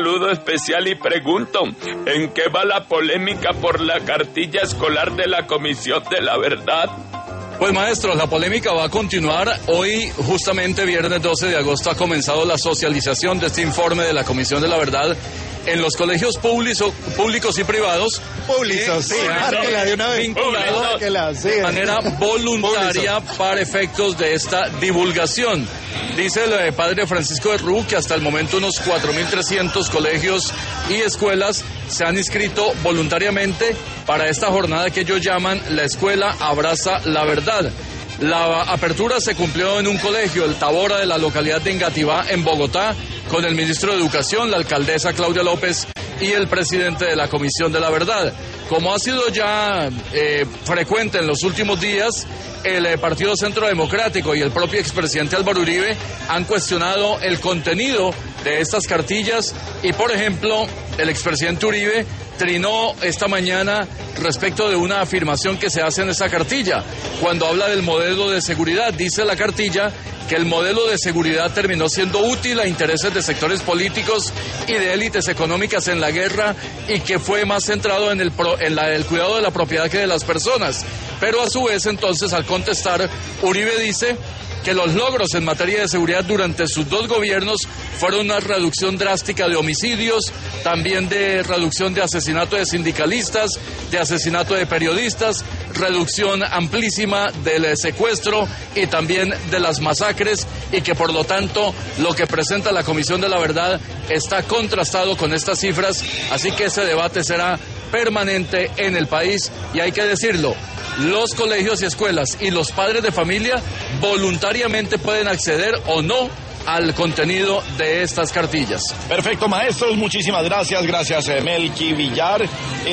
saludo especial y pregunto, ¿en qué va la polémica por la cartilla escolar de la Comisión de la Verdad? Pues maestro, la polémica va a continuar. Hoy, justamente viernes 12 de agosto, ha comenzado la socialización de este informe de la Comisión de la Verdad en los colegios públicos y privados. Públicos, sí, márquela de una vez. Vinculado de manera voluntaria para efectos de esta divulgación. Dice el padre Francisco de Rú que hasta el momento unos 4.300 colegios y escuelas se han inscrito voluntariamente para esta jornada que ellos llaman La Escuela Abraza la Verdad. La apertura se cumplió en un colegio, el Tabora, de la localidad de Engativá, en Bogotá, con el ministro de Educación, la alcaldesa Claudia López y el presidente de la Comisión de la Verdad. Como ha sido ya frecuente en los últimos días, el Partido Centro Democrático y el propio expresidente Álvaro Uribe han cuestionado el contenido de estas cartillas y, por ejemplo, el expresidente Uribe trinó esta mañana respecto de una afirmación que se hace en esa cartilla. Cuando habla del modelo de seguridad, dice la cartilla que el modelo de seguridad terminó siendo útil a intereses de sectores políticos y de élites económicas en la guerra y que fue más centrado en el cuidado de la propiedad que de las personas. Pero a su vez, entonces, al contestar, Uribe dice que los logros en materia de seguridad durante sus dos gobiernos fueron una reducción drástica de homicidios, también de reducción de asesinato de sindicalistas, de asesinato de periodistas, reducción amplísima del secuestro y también de las masacres, y que por lo tanto lo que presenta la Comisión de la Verdad está contrastado con estas cifras, así que ese debate será permanente en el país y hay que decirlo. Los colegios y escuelas y los padres de familia voluntariamente pueden acceder o no al contenido de estas cartillas. Perfecto, maestros, muchísimas gracias. Gracias, Melqui Villar.